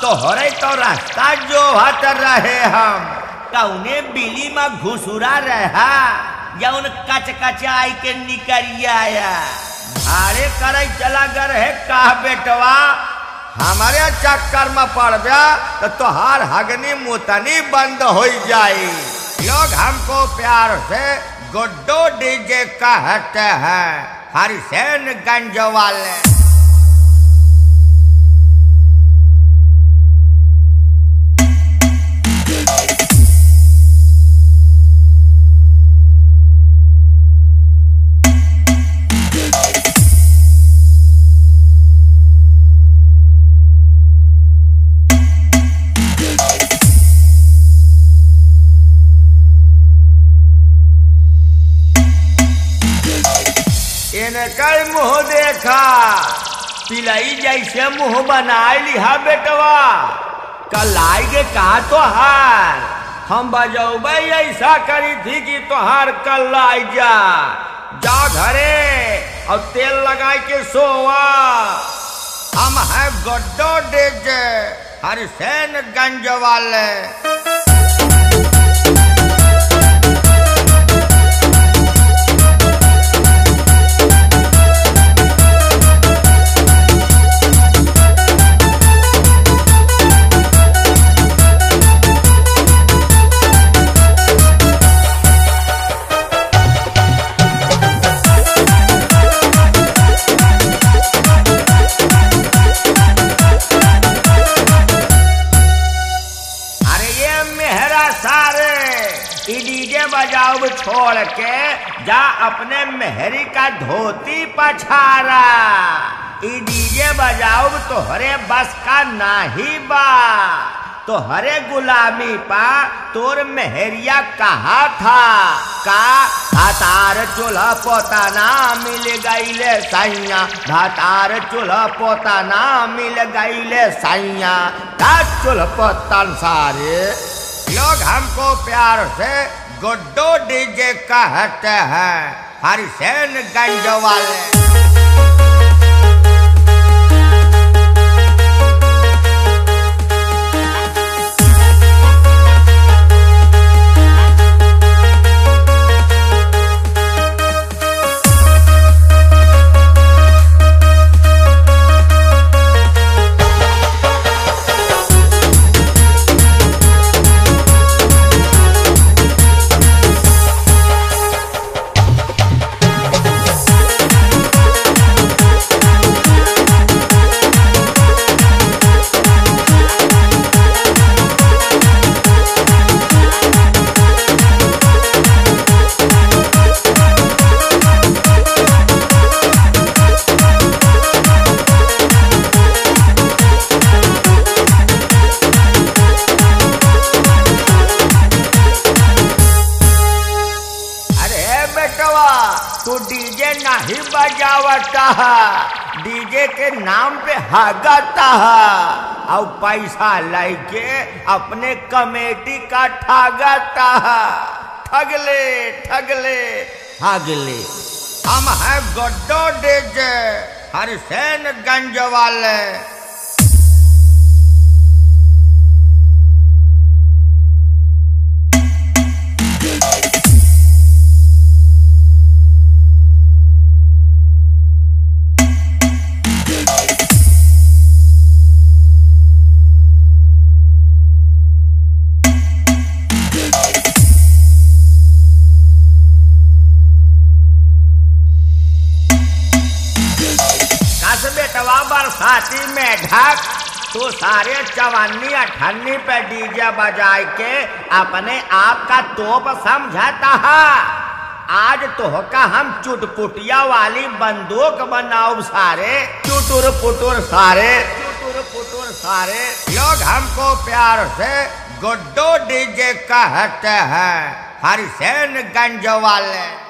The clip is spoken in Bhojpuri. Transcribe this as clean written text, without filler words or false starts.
तोहरे तो रास्ता जो हत रहे हम कौने बिली में घुसुरा रहा या उन कच कचाई के निकरिया अरे करे चला गर है कहा बेटवा हमारे चक्कर में पड़ गया तो तोहार हगनी मुतनी बंद हो जाए। लोग हमको प्यार से गुड्डू डीजे कहते हैं, हरिसेनगंज वाले। इनकर मुँह देखा पिलाई जैसे मुँह बनाए लिहा बेटवा कल आएगे कहा तोहार हम बजौब ऐसा करी थी कि तोहार कल आई जा घरे और तेल लगा के सोवा। हम है गुड्डू डीजे हरिसेनगंज वाले। डीजे बजाओ छोड़ के जा अपने मेहरी का धोती पछारा। डीजे बजाओ तोहरे बस का नाही बा, तोहरे गुलामी पा तोर मेहरिया कहा था का भातार चूल्हा पोता ना मिल गईले सैया, भातार चूल्हा पोता ना मिल गईले सैया। चूल्हा पोतन सारे लोग हमको प्यार से गुड्डू डीजे कहते हैं, हरिसेनगंज वाले। तू डीजे नहीं बजावता है, डीजे के नाम पे हगता है और पैसा लेके अपने कमेटी का ठगता है। ठगले हगले। हम है गुड्डू डीजे हरिसेनगंज वाले। बेटवा बरसाती में ढक तो सारे चवन्नी अठन्नी पे डीजे बजाए के अपने आप का तोप समझाता है। आज तो का हम चुटपुटिया वाली बंदूक बनाओ सारे चुटुर पुटुर सारे लोग हमको प्यार से गुड्डू डीजे कहते हैं, हरिसेनगंज वाले।